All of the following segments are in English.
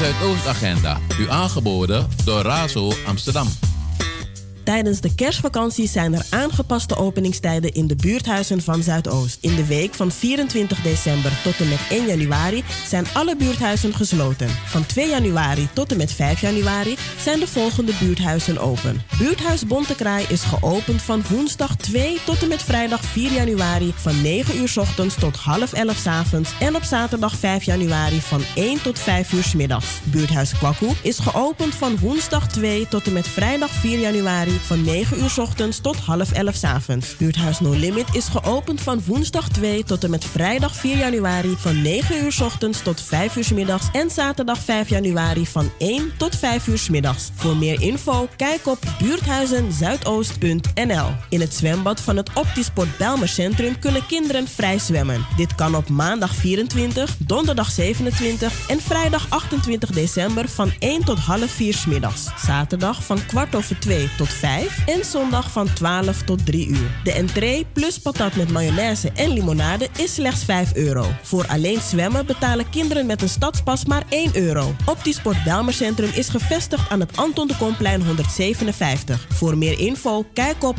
Zuidoost-agenda. U aangeboden door Razo Amsterdam. Tijdens de kerstvakantie zijn er aangepaste openingstijden in de buurthuizen van Zuidoost. In de week van 24 december tot en met 1 januari zijn alle buurthuizen gesloten. Van 2 januari tot en met 5 januari zijn de volgende buurthuizen open. Buurthuis Bontekraai is geopend van woensdag 2 tot en met vrijdag 4 januari van 9 uur 's ochtends tot 10:30 's avonds en op zaterdag 5 januari van 1 tot 5 uur 's middags. Buurthuis Kwaku is geopend van woensdag 2 tot en met vrijdag 4 januari van 9 uur 's ochtends tot 10:30 's avonds. Buurthuis No Limit is geopend van woensdag 2 tot en met vrijdag 4 januari van 9 uur 's ochtends tot 5 uur 's middags en zaterdag 5 januari van 1 tot 5 uur 's middags. Voor meer info kijk op buurthuizenzuidoost.nl. In het zwembad van het Optisport Bijlmer Centrum kunnen kinderen vrij zwemmen. Dit kan op maandag 24, donderdag 27 en vrijdag 28 december van 1 tot 3:30 's middags. Zaterdag van 2:15 tot 5 en zondag van 12 tot 3 uur. De entree plus patat met mayonaise en limonade is slechts €5. Voor alleen zwemmen betalen kinderen met een stadspas maar €1. Optisport Bijlmer Centrum is gevestigd aan het Anton de Komplein 157. Voor meer info kijk op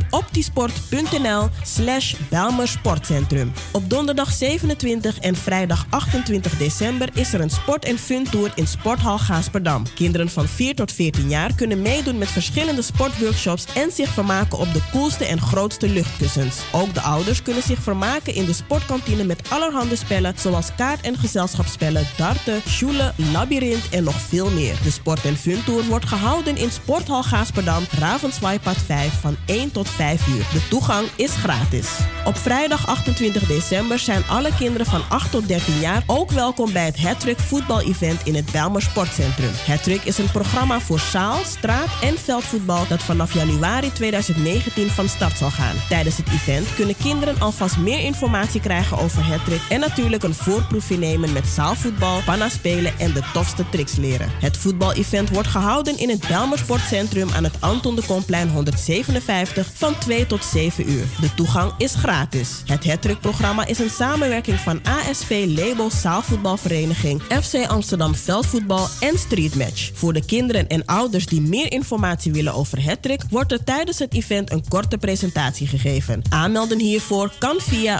optisport.nl/Bijlmer Sportcentrum. Op donderdag 27 en vrijdag 28 december is er een sport- en funtour in Sporthal Gaasperdam. Kinderen van 4 tot 14 jaar kunnen meedoen met verschillende sportworkshops en zich vermaken op de coolste en grootste luchtkussens. Ook de ouders kunnen zich vermaken in de sportkantine met allerhande spellen zoals kaart- en gezelschapsspellen, darten, joelen, labyrint en nog veel meer. De sport- en funtour wordt gehouden in Sporthal Gaasperdam, Ravenswaaipad 5 van 1 tot 5 uur. De toegang is gratis. Op vrijdag 28 december zijn alle kinderen van 8 tot 13 jaar ook welkom bij het Hattrick voetbal-event in het Bijlmer Sportcentrum. Hattrick is een programma voor zaal, straat- en veldvoetbal dat vanaf januari 2019 van start zal gaan. Tijdens het event kunnen kinderen alvast meer informatie krijgen over Hattrick en natuurlijk een voorproefje nemen met zaalvoetbal, panna spelen en de tofste tricks leren. Het voetbal-event wordt gehouden in het Bijlmer Sportcentrum aan het Anton de Komplein 157 van 2 tot 7 uur. De toegang is gratis. Het Hattrick-programma is een samenwerking van ASV Label Zaalvoetbalvereniging, FC Amsterdam Veldvoetbal en Streetmatch. Voor de kinderen en ouders die meer informatie willen over Hattrick wordt er tijdens het event een korte presentatie gegeven. Aanmelden hiervoor kan via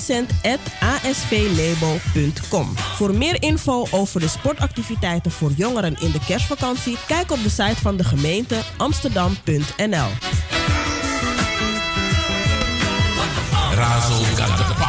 vincent@asvlabel.com. Voor meer info over de sportactiviteiten voor jongeren in de kerstvakantie, kijk op de site van de gemeente amsterdam.nl. Razo got the power.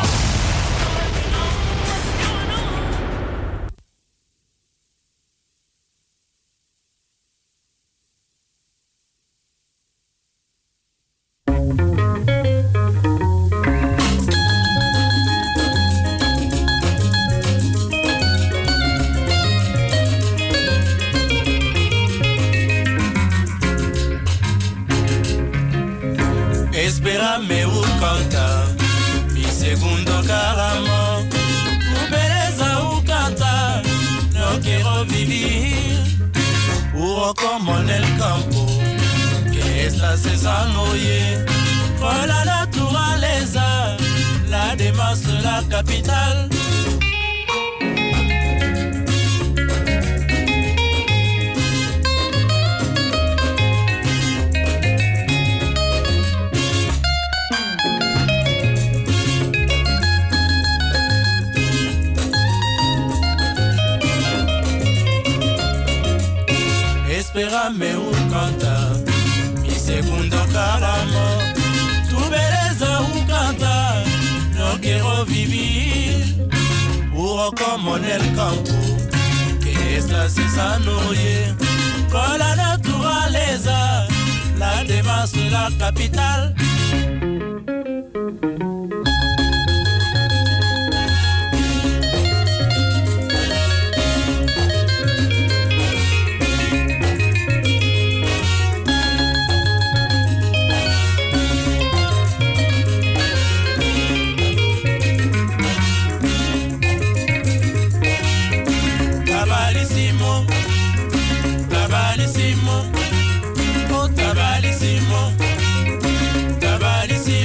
Espérame o canta, mi segundo caramo, tu beleza o canta, no quiero vivir, puro como en el campo, que esta cesano ye, con la naturaleza, la demás la capital. Espérame o canta, mi segundo caramo, tu beleza o canta, no quiero vivir, puro como en el campo, que esta cesano ye, con la naturaleza, la demás la capital. Tabalissimo,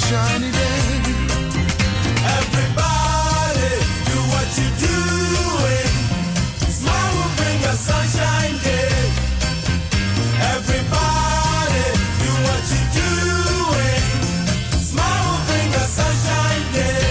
sunshiny day. Everybody, do what you're doing. Smile will bring a sunshine day. Everybody, do what you're doing. Smile will bring a sunshine day.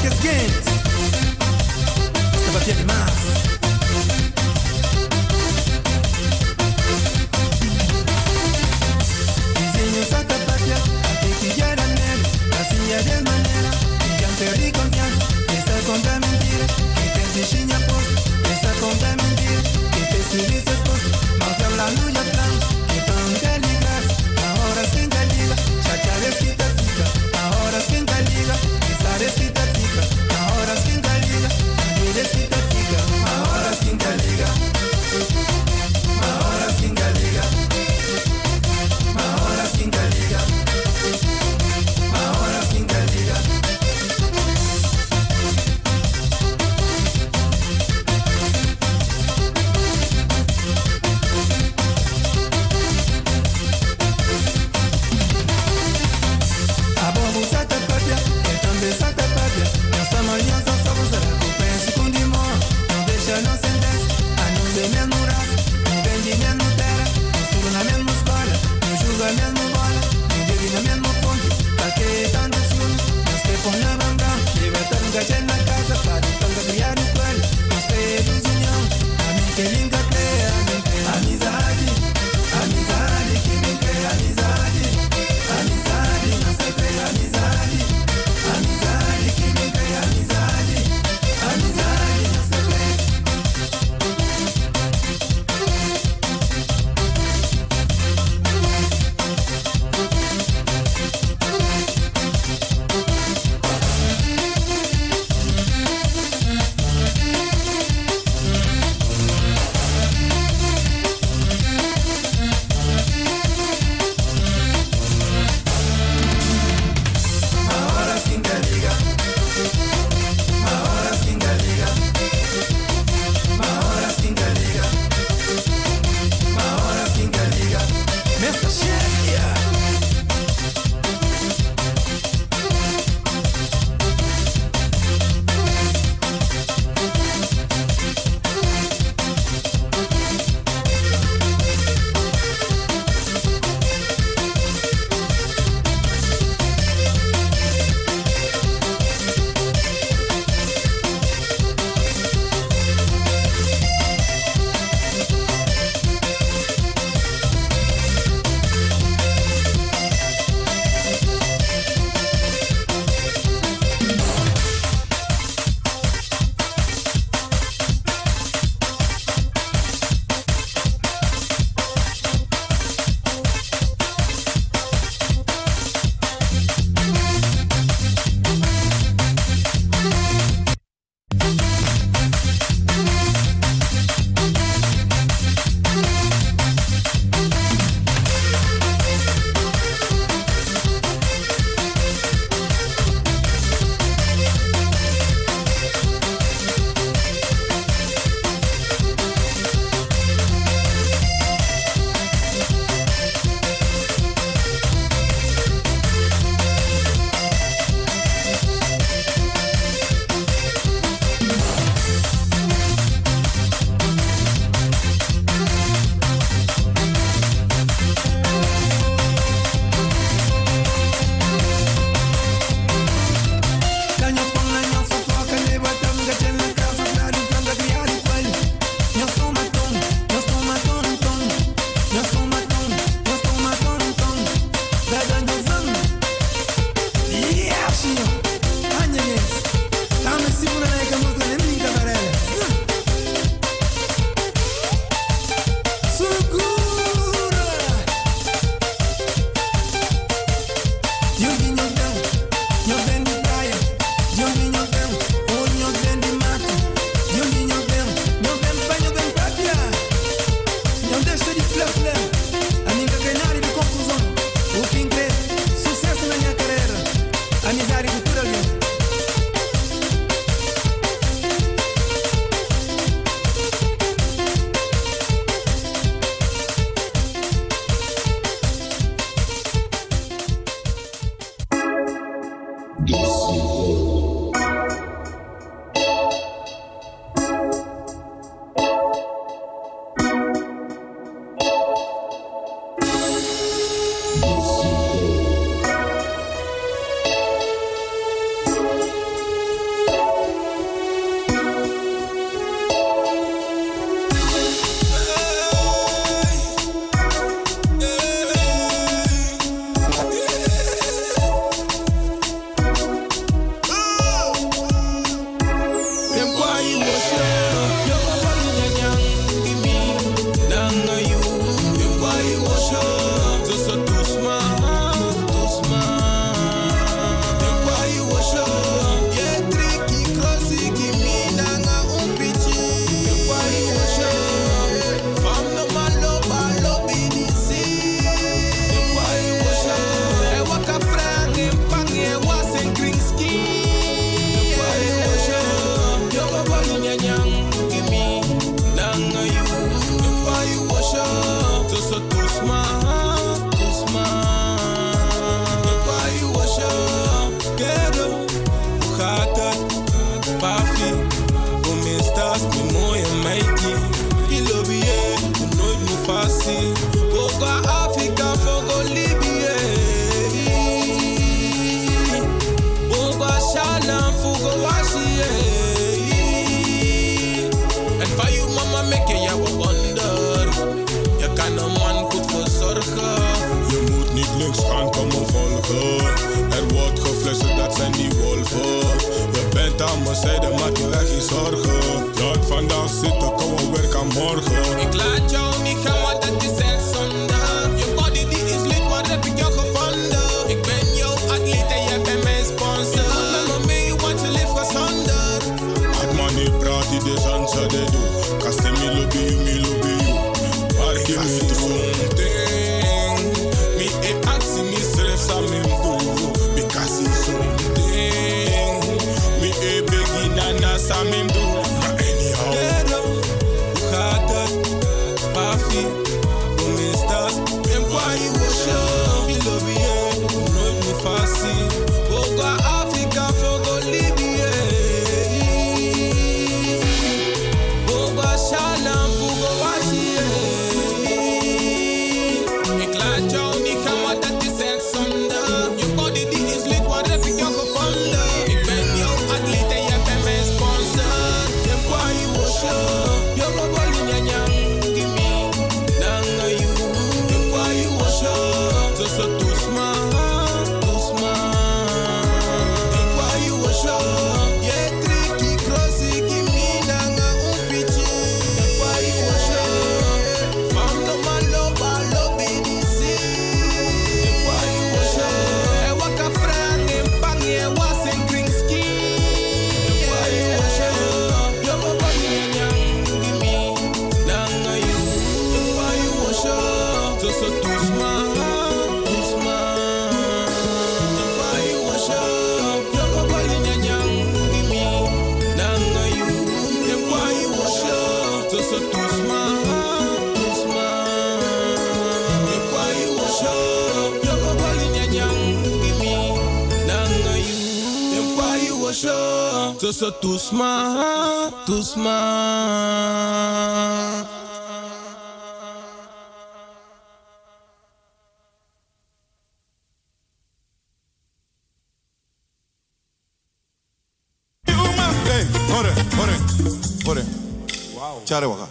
que es quente. Estaba bien de más. Diseños a tapatía, a te pillara nele, así ya de manera, y ya perdí confianza, esta contra mentira, que te enseña pues, esta contra mentira, que te subiste pues, más de la luz ya plan, que tan que ligas, ahora es quien te liga, chacha desquita tica, ahora es quien te liga, esa desquita tica, ahora es quien te liga, y desquita tica, ahora es quien te liga, ahora es quien te liga, ahora es quien te liga, ahora es quien te liga. fugo washi, en van je mama make je jou wonder. Je kan een man goed verzorgen. Je moet niet links gaan, kom me volgen. Er wordt gefluisterd, dat zijn die wolven. Je bent aan mijn zijde, maak je echt geen zorgen. Laat vandaag zitten, kom we werken morgen. Ik laat jou niet gaan, want dat is echt zonde. Je body die is lid, waar heb ik jou gevonden? Ik ben jouw atleet en jij bent mijn sponsor. Kom met me mee, want je leeft gezonder. Het man niet praat, die is aan ze de doen. Kaste me lobby you. Waar je me something. Me e actie, me schrijf samen doen. Because it's something. Me e begin na samen doen. Maar anyhow. Hoe gaat het? Pafi, hoe is dat? En waar je was show? Je lobby je, nooit meer fácil. Ook aan Afrika, voor Libië. Ook aan Shalom, voor Washi. Ik laat jou niet gaan, want dat is echt zonde. Je body die is lid, waar heb ik jou gevonden? Ik ben jouw atleet en jij bent mijn sponsor. En waar je was show? Je go boli nyanyang, give me, nanga you. En waar je was show? Tussen toesma. En waar je was show? Je tricky crossy, give me, nanga umpichi. En waar je was show? Van de maloba, lobby die zee. En waar je was show? En waka frang en bang, en was en kringski. En waar je was show? Je go boli nyanyang, give me, nanga you. En waar je was show? Tussen toesma. En waar je was show? Je go boli nyanyang, give me, nanga you. En waar je was show? Tussen toesma. En waar je was show? Je go boli nyanyang, give me, nanga you. En waar je was show? Tussen toesma. Hey, hore. Wow. Chare waka.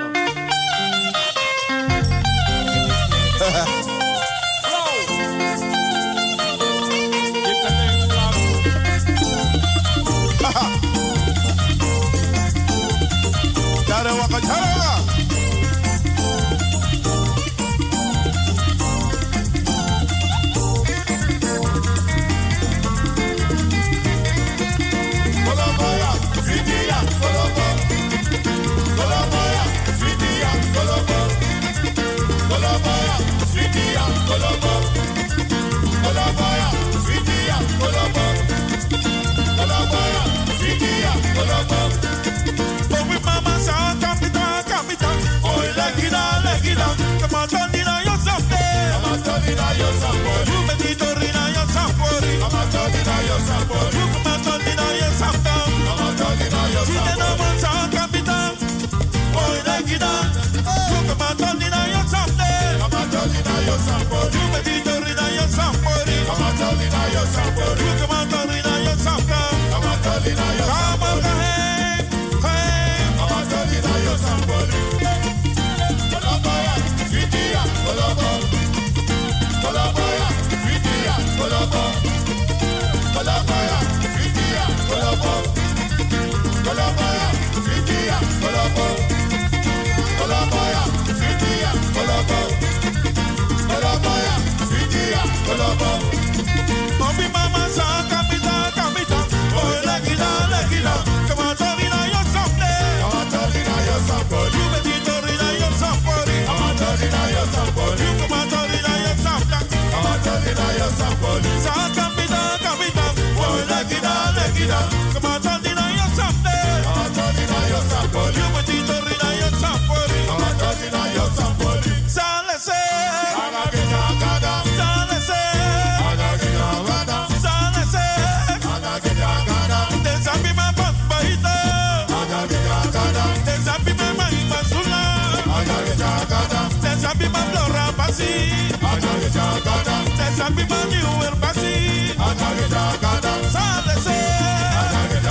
Chare waka. Colombia, Sweetia, Colombo. Colombia, Sweetia, Colombo. Colombia, Sweetia, Colombo. Colombia, Sweetia, Colombo. Colombia, Sweetia, Colombo. Oh, mi mama sa capita. Oh, legida. Come on, Tondina, you're something. Come on, Tondina, you're something. You make it Torina, you're something. Come on, Tondina, you're something. You come on, Tondina, you're something. Come on, Tondina, you're something. Si te no man sa capita. Oh, legida. You come on, Tondina, you're something. Come on, Tondina, you're something. You make it Torina, you're something. Come on, Tondina, you're something. You come on, Tondina, you're something. Come on, Tondina, you're something. Come on, Tondina, you're something. Colombia, Sweetia, Colombo. Colombia, Sweetia, Colombo. Colombia, Sweetia, Colombo. Colombia, Sweetia, Colombo. Colombia, Sweetia, Colombo. Colombia, Sweetia, Colombo. Mami mama sa capita. Oh, legida. Come on, Tondina, you're something. Come on, Tondina, you're something. You make it Torina, you're something. Come on, Tondina, you're something. You come on, Tondina, you're something. Come on, Tondina, you're something. Sa capita. Oh, legida. Come on, Tondina, you're something. Come on, Tondina, you're something. You make it Torina, you're something. Come on, Tondina, you're something. Salese. Desabi ma bajita. Desabi ma masula. Desabi ma flora pasi. Desabi ma new pasi. Salese.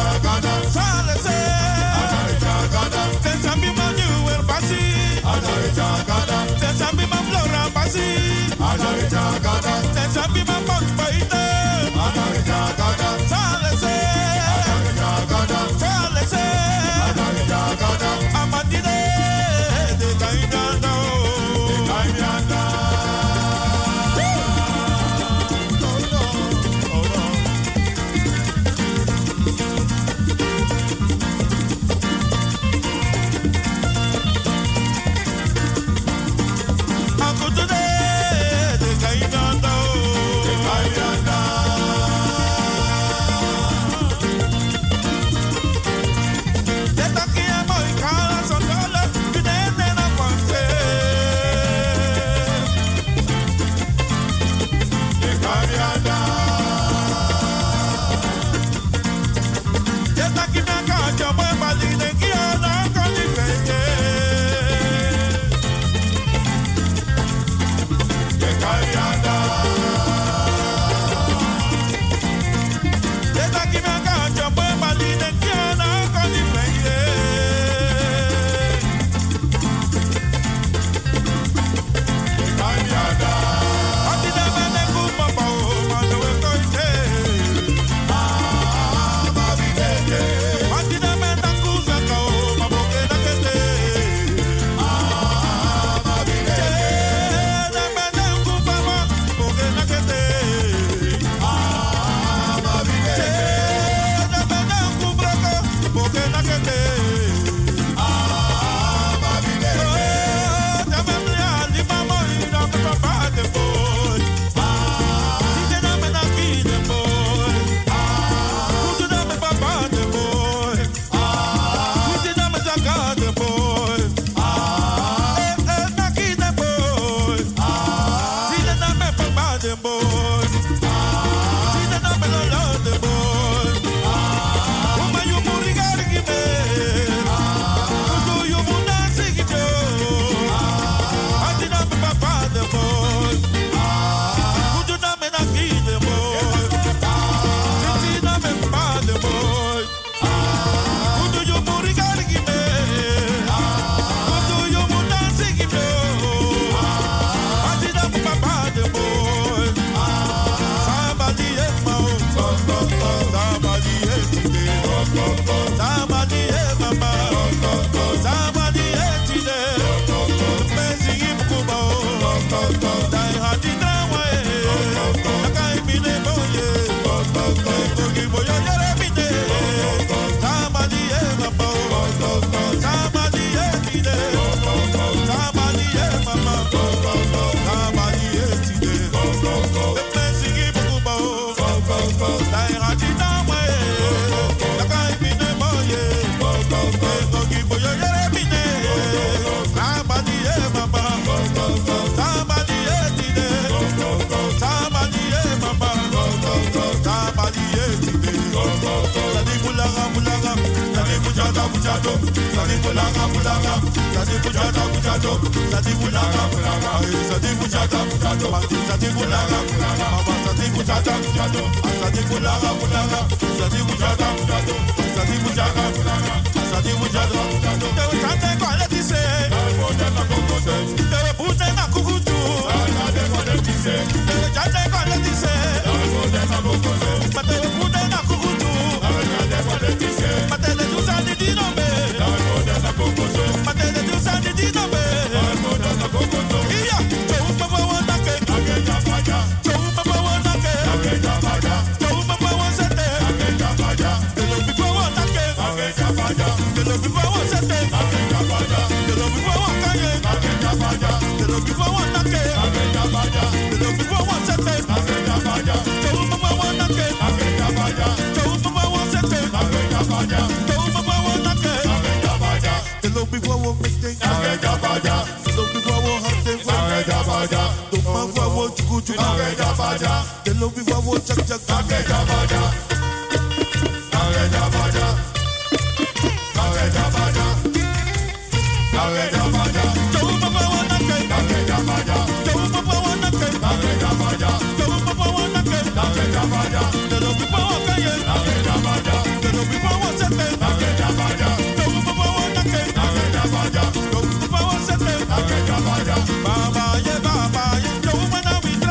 Baba, yeah, yo, when I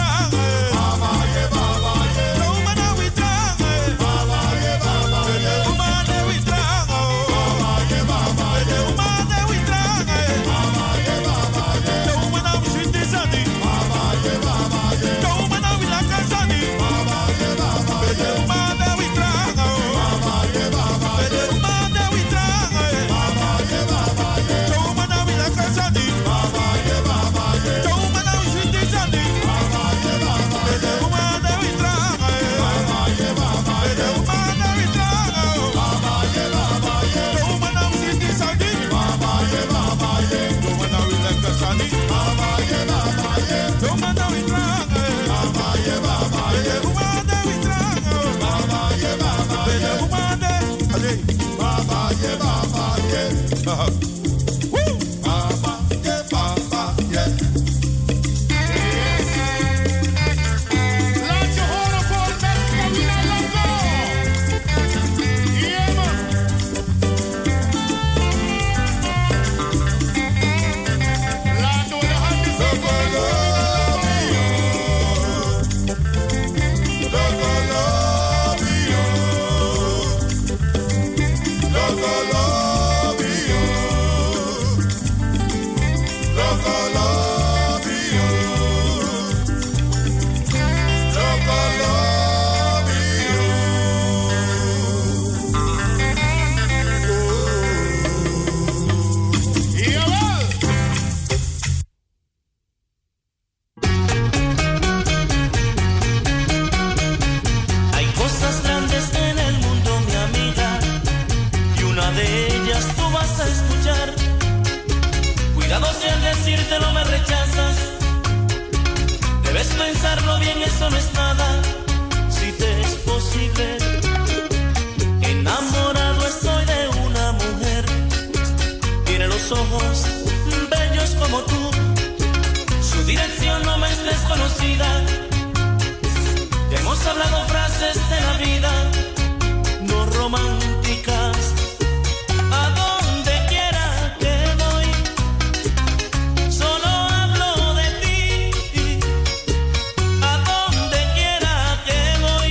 vas a escuchar. Cuidado si al decírtelo me rechazas. Debes pensarlo bien, eso no es nada. Si te es posible. Enamorado estoy de una mujer. Tiene los ojos bellos como tú. Su dirección no me es desconocida. Ya hemos hablado frases de la vida, no románticas. A donde quiera que voy, solo hablo de ti. A donde quiera que voy,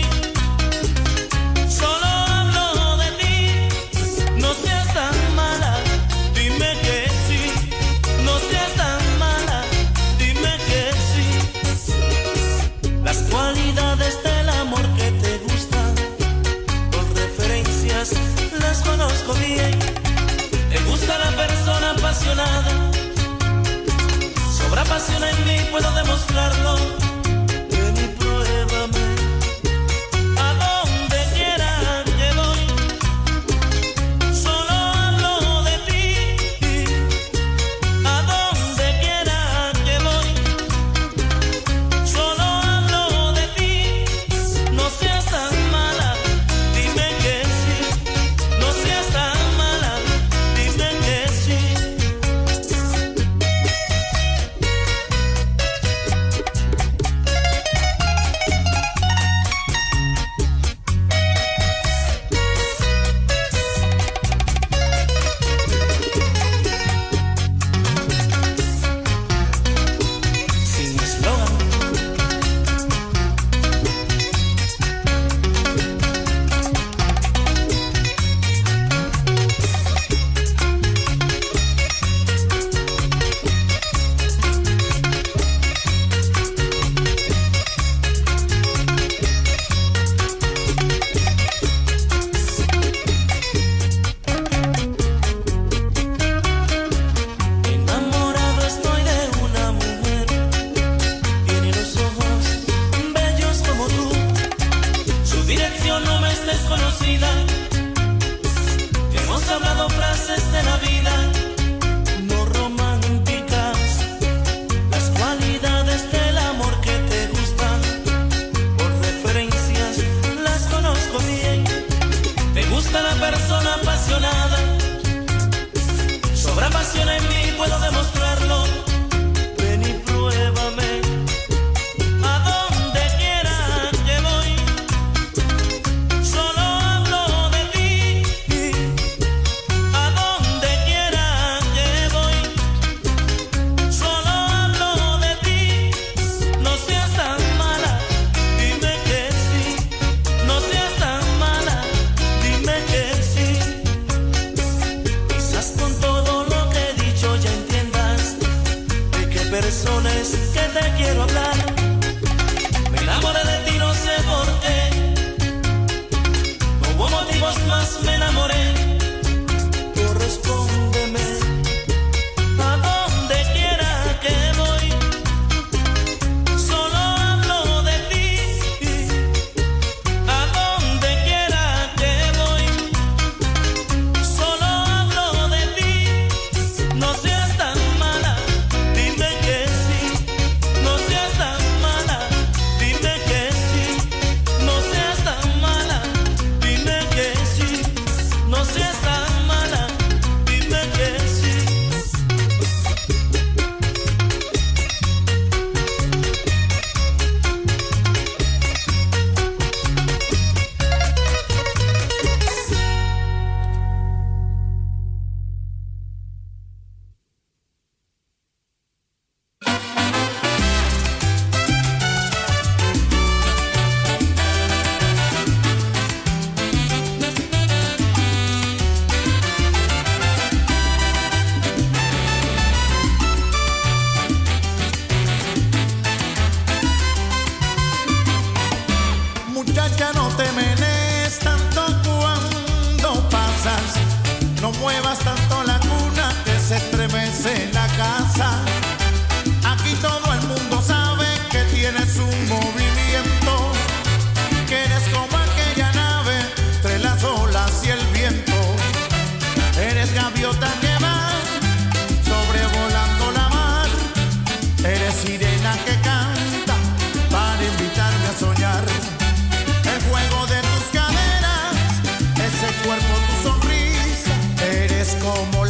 solo hablo de ti. No seas tan mala, dime que sí. No seas tan mala, dime que sí. Las cualidades del amor que te gustan, con referencias las conozco bien. Te gusta la persona apasionada, sobra pasión en mí, puedo demostrarlo. Ven y pruébame. A donde quiera que voy, solo hablo de ti. A donde quiera que voy, solo hablo de ti. No seas tan mala, dime que sí. No seas tan mala, dime que sí.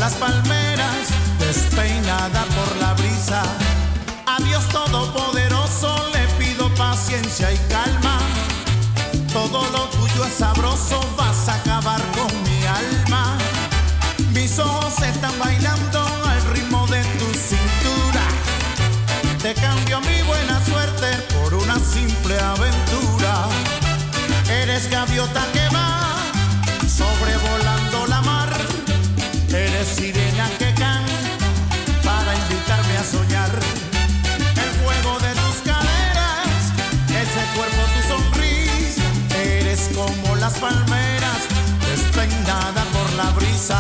las palmeras, despeinada por la brisa. A Dios Todopoderoso le pido paciencia y calma. Todo lo tuyo es sabroso, vas a acabar con mi alma. Mis ojos están bailando al ritmo de tu cintura. Te cambio mi buena suerte por una simple aventura. Eres gaviota que va sobrevolando la mar. Eres sirena que canta para invitarme a soñar. El juego de tus caderas, ese cuerpo, tu sonrisa. Eres como las palmeras, despeinada por la brisa.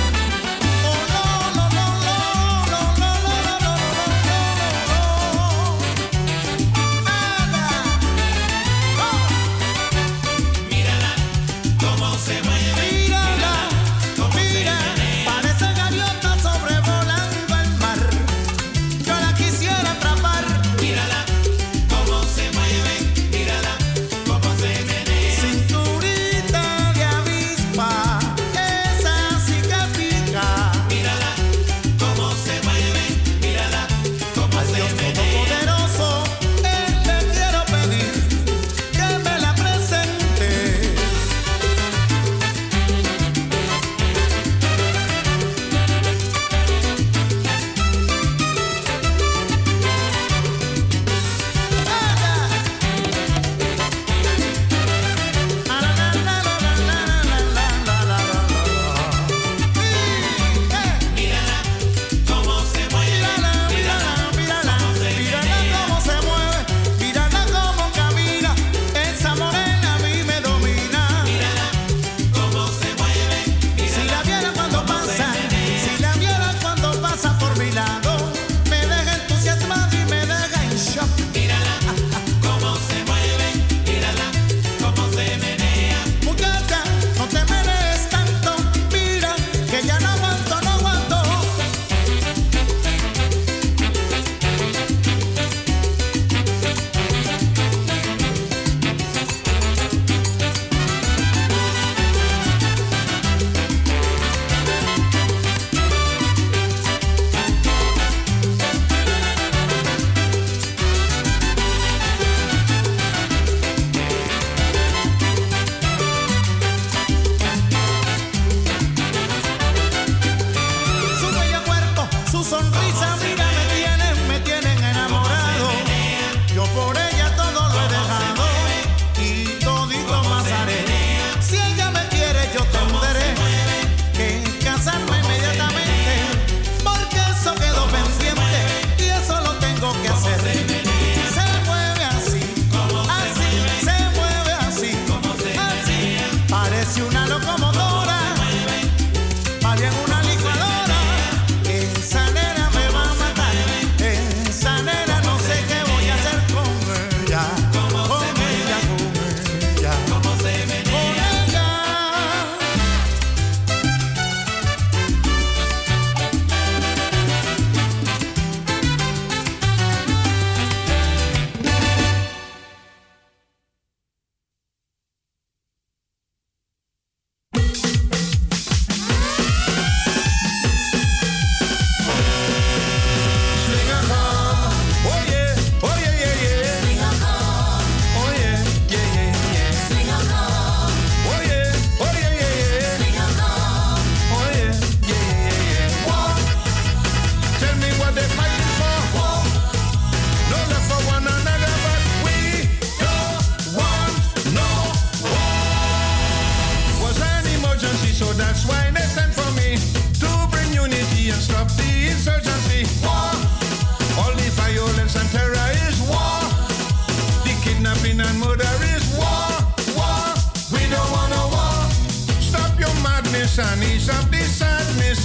And ease up the sadness.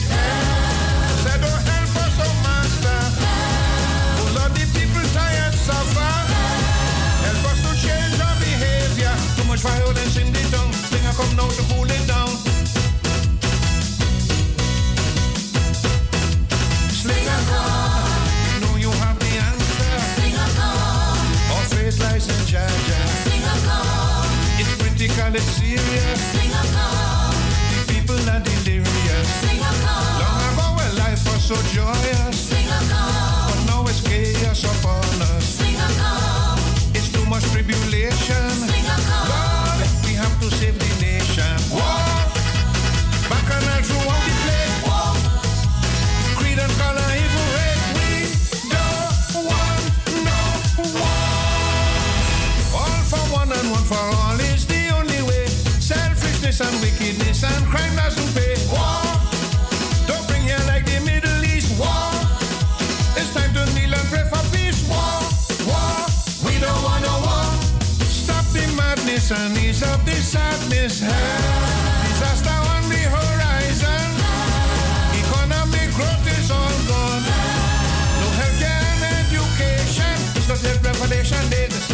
Say don't help us, oh master. Oh Lord, the people tired suffer. Help us to change our behavior. Too much violence in the town. Thing I come now to cool it down. Sling a gun. You know you have the answer. Sling a gun. Our faith lies in Jaja. Sling a gun. It's critical, it's serious. Sling a gun. People are delirious. Long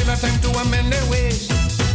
still a time to amend their ways.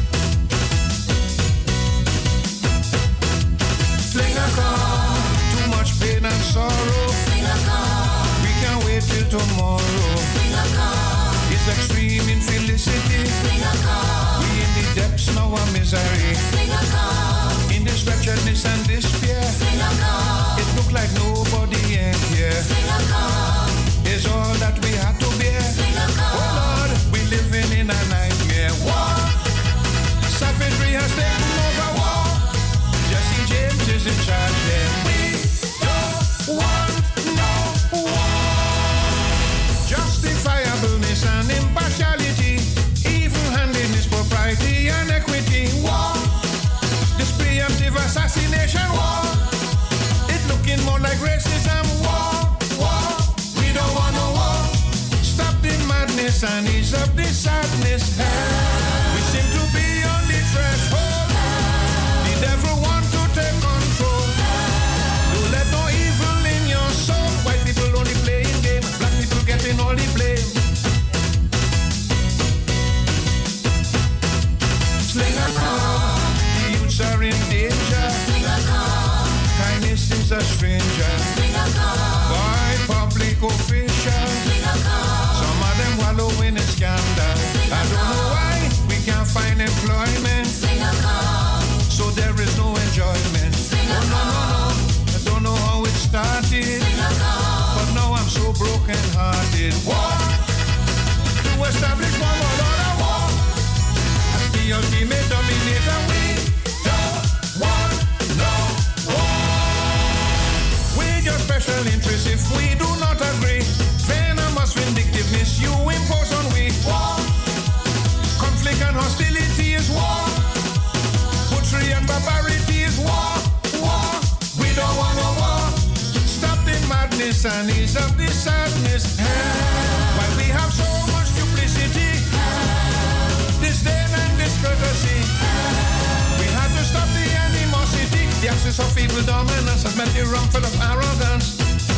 Sling a car, too much pain and sorrow. We can't wait till tomorrow. It's extreme infelicity. We in the depths now of misery. In this wretchedness and despair, it look like nobody ain't here. It's all that we had to bear. Oh Lord, we living in a nightmare. War, savagery has taken over. War, Jesse James is in charge there. We don't want no war. Justifiableness and impartiality, even-handedness, propriety and equity. War, this preemptive assassination. War, it looking more like racism. War, war, we don't want no war. Stop the madness and ease up the sadness. We seem to be on the threshold. The devil want to take control. Don't let no evil in your soul. White people only playing game, black people getting all the blame. Sling a car, the youths are in danger. Kindness is a stranger. By public officials, some of them wallow in a scandal. I don't know why we can't find employment, so there is no enjoyment. Oh no, no, no, I don't know how it started, but now I'm so broken hearted. War, to establish one more Lord of war, as the ultimate dominator. We don't want no war. With your special interests, if we do not agree, venomous vindictiveness you impose on we. War, conflict and hostility is war. Butchery and barbarity is war. War, we don't want no war. Stop the madness and ease up the sadness. Why we have so much duplicity, disdain and discourtesy. We had to stop the animosity. The axis of evil dominance has meant the wrong full of arrogance.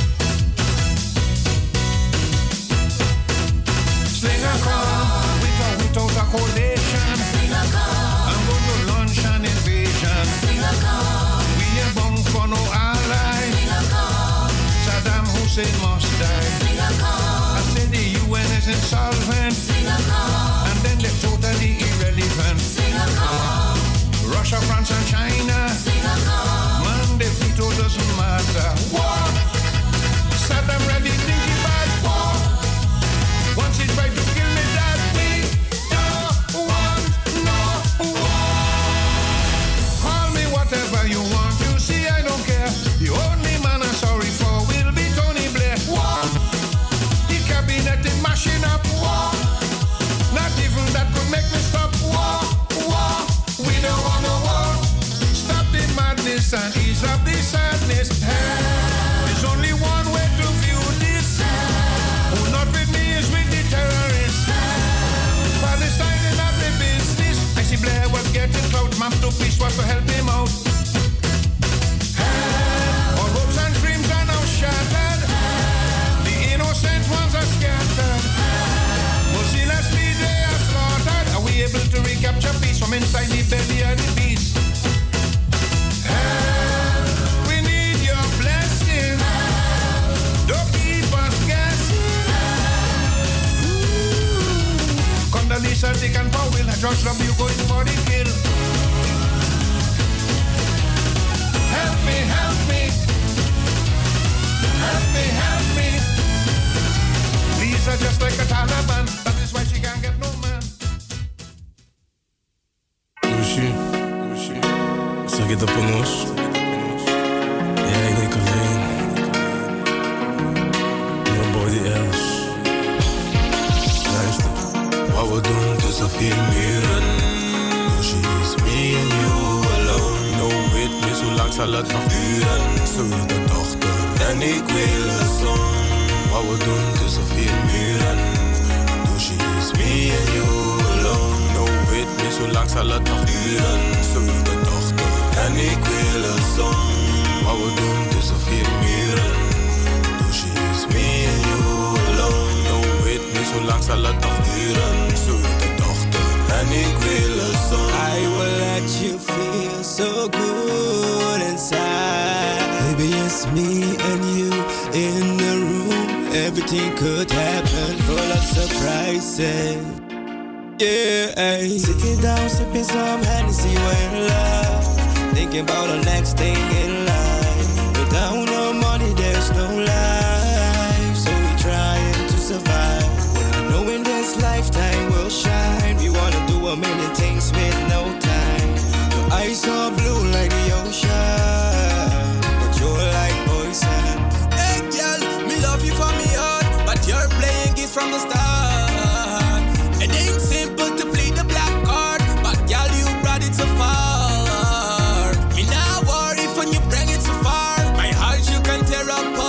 Sling a car without a collation. I'm going to launch an invasion. We ain't bound for no ally. Saddam Hussein must die. I said the UN is insolvent, and then they're totally irrelevant. Russia, France, and China, man, the veto doesn't matter. War, Saddam ready thinking about war. Once he tried to kill me, that we don't want no war. Call me whatever you want, you see I don't care. The only man I'm sorry for will be Tony Blair. War, the cabinet is mashing up. War, not even that could make me stop. War, war, we don't want no war. Stop the madness and ease up the sadness. There's only one way to view this. Who not with me is with the terrorists. Palestine is not the business. I see Blair was getting clout. Map to peace was to help him out. All hopes and dreams are now shattered. The innocent ones are scattered. Mercilessly they are slaughtered. Are we able to recapture peace from inside the belly of the beast? We need your blessing. Don't keep us guessing. Condoleezza, Dick and Powell, George W. going for the kill. Help me, help me. Help me, help me. Lisa just like a Taliban. That is why she can't get no man. Zeg het op een os. Ja, ik denk alleen. Nobody else. Luister, wat we doen tussen vier muren. She is me and you alone. No weet meer, zo lang zal het nog duren. Ze wil de dochter en ik wil een zoon. Wat we doen tussen vier muren. She is me and you alone. No weet meer, zo lang zal het nog duren. Ze wil de dochter en ik wil een zoon. Wat we doen tussen vier muren. She is me and you alone. No weet meer, zo lang zal het nog duren. Ze wil de dochter Baby, it's me and you in the room. Everything could happen, full of surprises. Yeah, sitting down, sipping some Hennessy, we're in love. Thinking about the next thing in life. Without no money, there's no life. So we trying to survive. Knowing this lifetime will shine. We wanna do a million things with no time. Your eyes are blue like the ocean, but you're like poison. Hey girl, me love you from me heart, but you're playing it from the start. It ain't simple to play the black card, but girl, you brought it so far. Me not worry when you bring it so far. My heart you can tear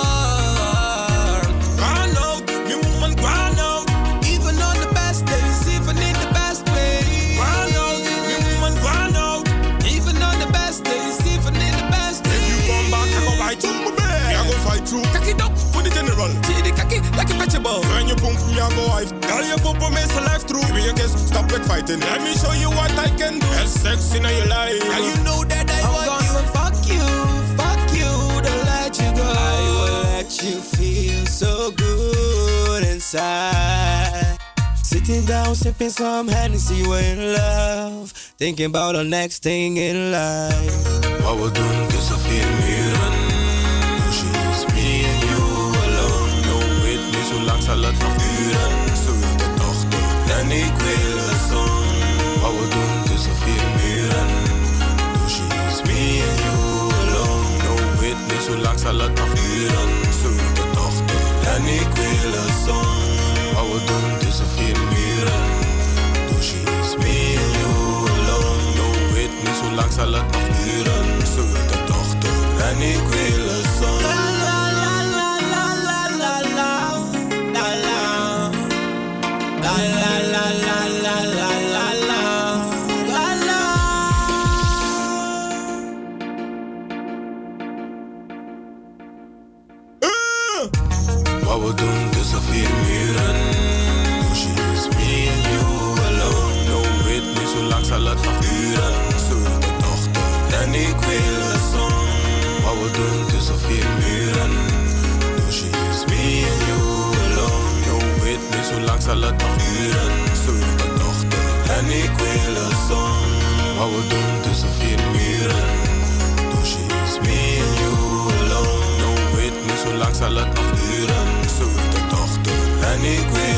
apart. Gone out, me woman gone out. Even on the best days, even in the best place. Gone out, me woman gone out. Even on the best days, even in the best days. If you come back, I go fight you, my baby. I go fight you. Cock it up for the general. See the cocky like a vegetable. When you pump me, I go wife. Girl, you pump me, so life through. Give me a kiss, stop it fighting. Let me show you what I can do. Have sex in your life. Girl, you know that I want you. Fuck you, don't let you go. I will let you feel so good inside. Sitting down, sipping some Hennessy, we're in love. Thinking about the next thing in life. Wat we doen tussen vier muren. She is me and you alone. No, weet niet, zo lang zal het nog duren. Ze wil de dochter en ik wil een zoon. Wat we doen tussen vier muren. She is me and you alone. No, weet niet, zo lang zal het nog duren. Ze wil de dochter en ik wil een zoon. Wat we doen tussen vier muren. She is me and you alone. No, weet niet, zo lang zal het nog duren. Ze wil de dochter en ik wil een zoon. La la la la la la la la la la la la la la la la. Wat we doen tussen vier muren. She is me and you alone. No, weet niet, zo lang zal het nog duren. Ze wil de dochter en ik wil een zoon. Wat we doen tussen vier muren. She is me and you alone. No, weet niet, zo lang zal het nog duren. Ze wil de dochter en ik wil een zoon. Wat we doen tussen vier muren. She is me and you alone. No, weet niet, zo lang zal het nog duren. Ze wil de dochter en ik wil